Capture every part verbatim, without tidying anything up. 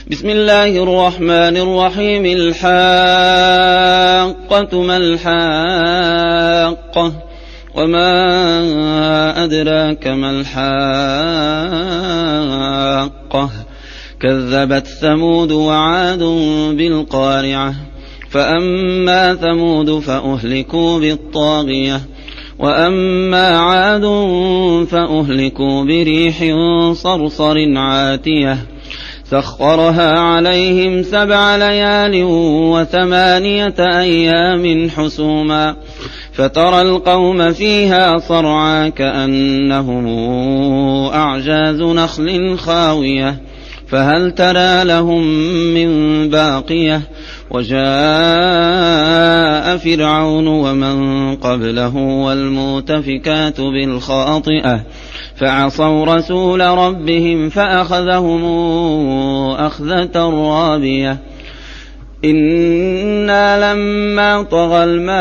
بسم الله الرحمن الرحيم. الحاقة ما الحاقة وما أدراك ما الحاقة كذبت ثمود وعاد بالقارعة فأما ثمود فأهلكوا بالطاغية وأما عاد فأهلكوا بريح صرصر عاتية سخرها عليهم سبع ليال وثمانية أيام حسوما فترى القوم فيها صرعا كأنهم أعجاز نخل خاوية فهل ترى لهم من باقية وجاء فرعون ومن قبله والمؤتفكات بالخاطئة فعصوا رسول ربهم فأخذهم أخذة رابية إنا لما طغى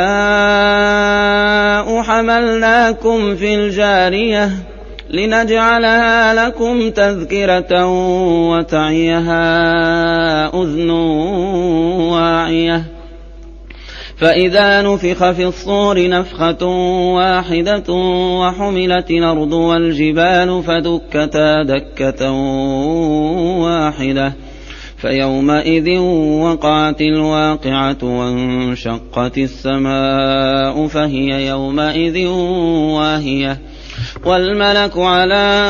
الماء حملناكم في الجارية لنجعلها لكم تذكرة وتعيها أذن واعية فإذا نفخ في الصور نفخة واحدة وحملت الأرض والجبال فدكتا دكة واحدة فيومئذ وقعت الواقعة وانشقت السماء فهي يومئذ واهية والملك على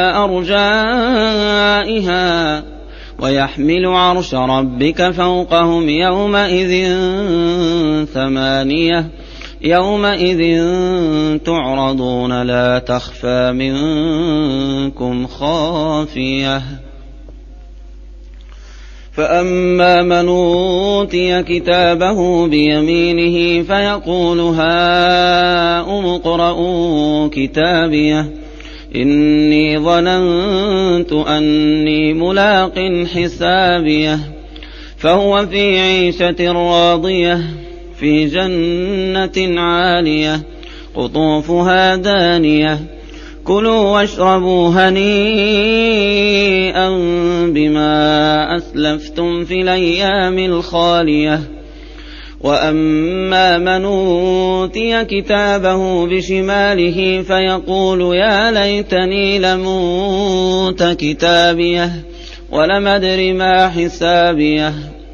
أرجائها ويحمل عرش ربك فوقهم يومئذ ثمانية يومئذ تعرضون لا تخفى منكم خافية فأما من أوتي كتابه بيمينه فيقول هاؤم اقرءوا كتابيه إني ظننت أني ملاق حسابيه فهو في عيشة راضية في جنة عالية قطوفها دانية كلوا واشربوا هنيئا بما أسلفتم في الأيام الخالية وأما من أوتي كتابه بشماله فيقول يا ليتني لم أوت كتابيه ولم أدر ما حسابيه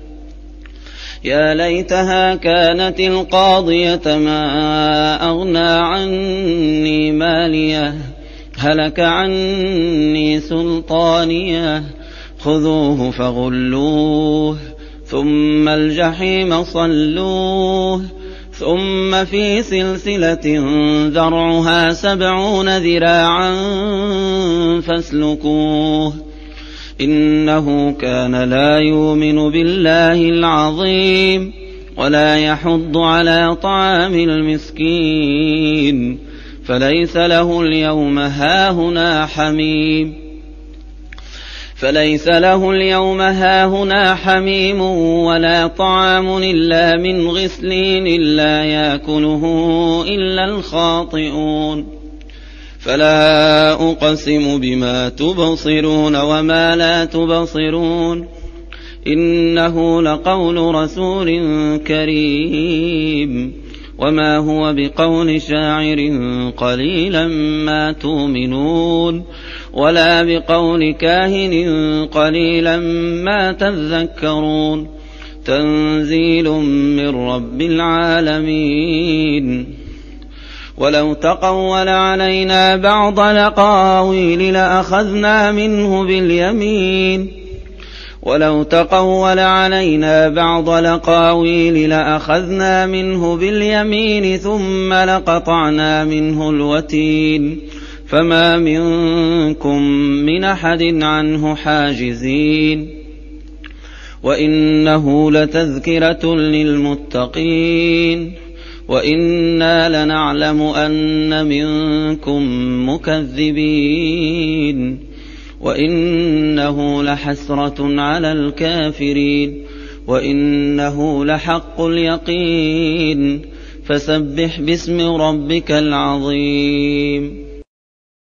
يا ليتها كانت القاضية ما أغنى عني ماليه هلك عني سلطانيه خذوه فغلوه ثم الجحيم صلوه ثم في سلسلة ذرعها سبعون ذراعا فاسلكوه إنه كان لا يؤمن بالله العظيم ولا يحض على طعام المسكين فليس له اليوم هاهنا حميم فليس له اليوم هاهنا حميم ولا طعام إلا من غسلين إلا يأكله إلا الخاطئون فلا أقسم بما تبصرون وما لا تبصرون إنه لقول رسول كريم وما هو بقول شاعر قليلا ما تؤمنون ولا بقول كاهن قليلا ما تذكرون تنزيل من رب العالمين ولو تقول علينا بعض الأقاويل لأخذنا منه باليمين ولو تقول علينا بعض الأقاويل لأخذنا منه باليمين ثم لقطعنا منه الوتين فما منكم من أحد عنه حاجزين وإنه لتذكرة للمتقين وإنا لنعلم أن منكم مكذبين وإنه لحسرة على الكافرين وإنه لحق اليقين فسبح باسم ربك العظيم